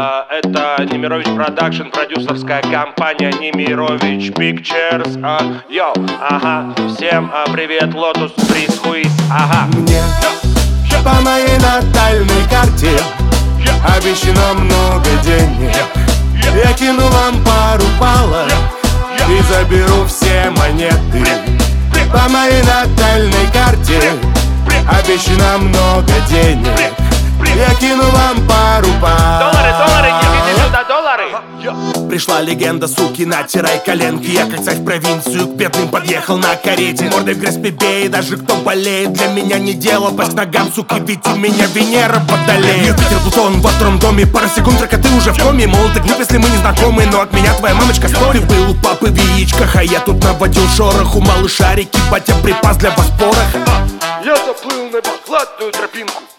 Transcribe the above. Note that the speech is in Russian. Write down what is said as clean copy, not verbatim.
Это Немирович Продакшн, продюсерская компания Немирович Pictures. Йоу, ага, всем привет, Lotus, Breeze, Хуис, ага. Мне по моей натальной карте обещано много денег. Я кину вам пару палок и заберу все монеты. По моей натальной карте обещано много денег. Я кину вам пару палок. Доллары, несите сюда доллары. Пришла легенда, суки, натирай коленки. Я как царь в провинцию к бедным подъехал на карете. Мордой в грязь бей, даже кто болеет. Для меня не дело, пасть ногам, суки, ведь у меня Венера водолеет. Юпитер, Плутон в втором доме, пара секунд, а ты уже в коме. Мол, ты глуп, если мы не знакомы, но от меня твоя мамочка стоит. Ты был у папы в яичках, а я тут наводил шорох. У малышарики батя припас для вас порох. Я заплыл на бесплатную тропинку.